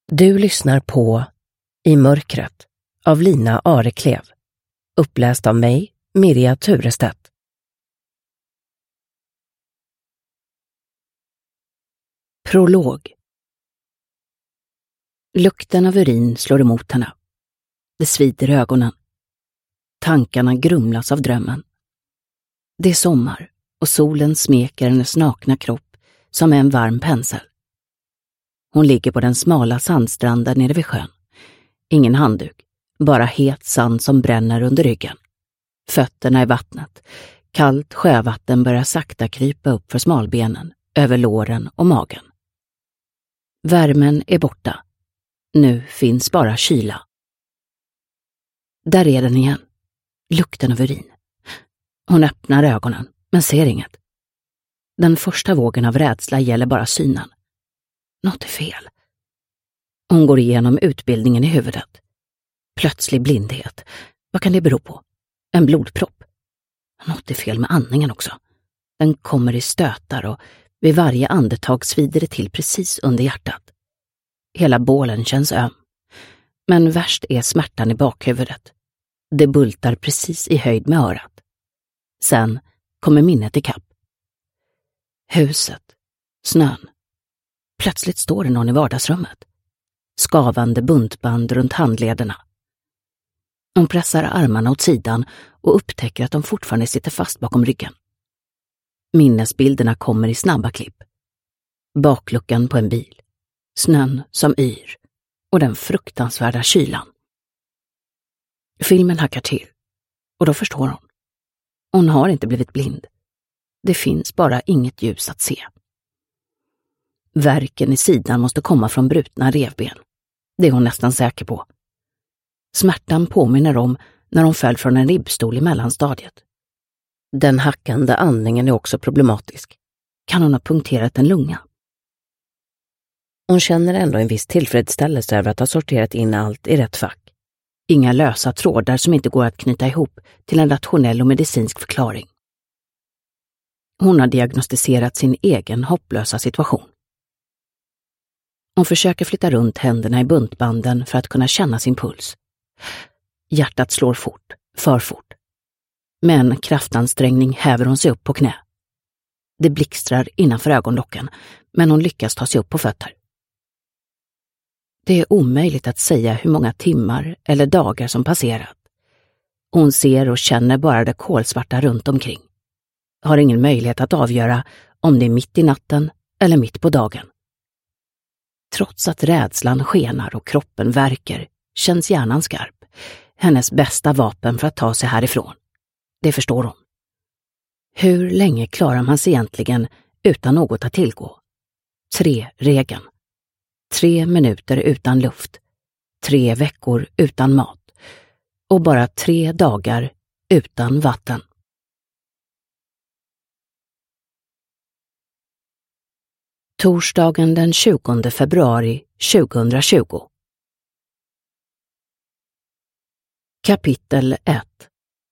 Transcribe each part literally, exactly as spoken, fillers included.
Du lyssnar på I mörkret av Lina Areklev, uppläst av mig, Mirja Turestedt. Prolog. Lukten av urin slår emot henne. Det svider i ögonen. Tankarna grumlas av drömmen. Det är sommar och solen smeker hennes nakna kropp som en varm pensel. Hon ligger på den smala sandstranden nere vid sjön. Ingen handduk, bara het sand som bränner under ryggen. Fötterna i vattnet. Kallt sjövatten börjar sakta krypa upp för smalbenen, över låren och magen. Värmen är borta. Nu finns bara kyla. Där är den igen. Lukten av urin. Hon öppnar ögonen, men ser inget. Den första vågen av rädsla gäller bara synen. Något är fel. Hon går igenom utbildningen i huvudet. Plötslig blindhet. Vad kan det bero på? En blodpropp. Något är fel med andningen också. Den kommer i stötar och vid varje andetag svider det till precis under hjärtat. Hela bålen känns öm. Men värst är smärtan i bakhuvudet. Det bultar precis i höjd med örat. Sen kommer minnet ikapp. Huset. Snön. Plötsligt står det någon i vardagsrummet. Skavande buntband runt handlederna. Hon pressar armarna åt sidan och upptäcker att de fortfarande sitter fast bakom ryggen. Minnesbilderna kommer i snabba klipp. Bakluckan på en bil. Snön som yr. Och den fruktansvärda kylan. Filmen hackar till. Och då förstår hon. Hon har inte blivit blind. Det finns bara inget ljus att se. Värken i sidan måste komma från brutna revben. Det är hon nästan säker på. Smärtan påminner om när hon föll från en ribbstol i mellanstadiet. Den hackande andningen är också problematisk. Kan hon ha punkterat en lunga? Hon känner ändå en viss tillfredsställelse över att ha sorterat in allt i rätt fack. Inga lösa trådar som inte går att knyta ihop till en rationell och medicinsk förklaring. Hon har diagnostiserat sin egen hopplösa situation. Hon försöker flytta runt händerna i buntbanden för att kunna känna sin puls. Hjärtat slår fort, för fort. Med en kraftansträngning häver hon sig upp på knä. Det blixtrar innanför ögonlocken, men hon lyckas ta sig upp på fötter. Det är omöjligt att säga hur många timmar eller dagar som passerat. Hon ser och känner bara det kolsvarta runt omkring. Har ingen möjlighet att avgöra om det är mitt i natten eller mitt på dagen. Trots att rädslan skenar och kroppen värker känns hjärnan skarp. Hennes bästa vapen för att ta sig härifrån. Det förstår hon. Hur länge klarar man sig egentligen utan något att tillgå? Tre regeln. Tre minuter utan luft. Tre veckor utan mat. Och bara tre dagar utan vatten. Torsdagen den tjugonde februari tjugohundratjugo. Kapitel ett.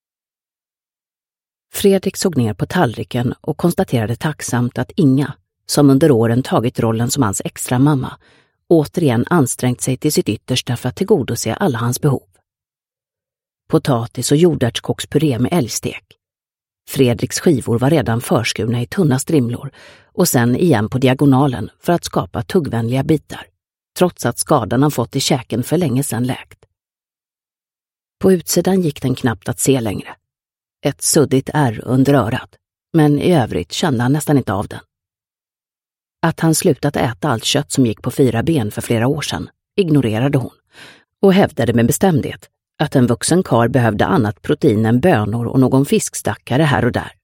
Fredrik såg ner på tallriken och konstaterade tacksamt att Inga, som under åren tagit rollen som hans extra mamma, återigen ansträngt sig till sitt yttersta för att tillgodose alla hans behov. Potatis och jordärtskockspuré med älgstek. Fredriks skivor var redan förskurna i tunna strimlor och sen igen på diagonalen för att skapa tuggvänliga bitar, trots att skadan han fått i käken för länge sedan läkt. På utsidan gick den knappt att se längre. Ett suddigt ärr under örat, men i övrigt kände han nästan inte av den. Att han slutat äta allt kött som gick på fyra ben för flera år sedan ignorerade hon och hävdade med bestämdhet att en vuxen karl behövde annat protein än bönor och någon fiskstackare här och där.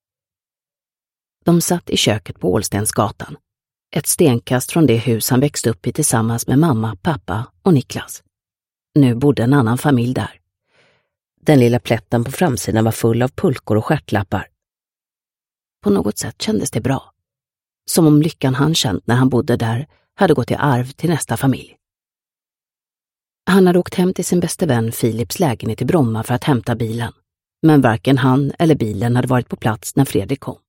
De satt i köket på Ålstensgatan, ett stenkast från det hus han växte upp i tillsammans med mamma, pappa och Niklas. Nu bodde en annan familj där. Den lilla plätten på framsidan var full av pulkor och stjärtlappar. På något sätt kändes det bra. Som om lyckan han känt när han bodde där hade gått i arv till nästa familj. Han hade åkt hem till sin bäste vän Philips lägenhet i Bromma för att hämta bilen. Men varken han eller bilen hade varit på plats när Fredrik kom.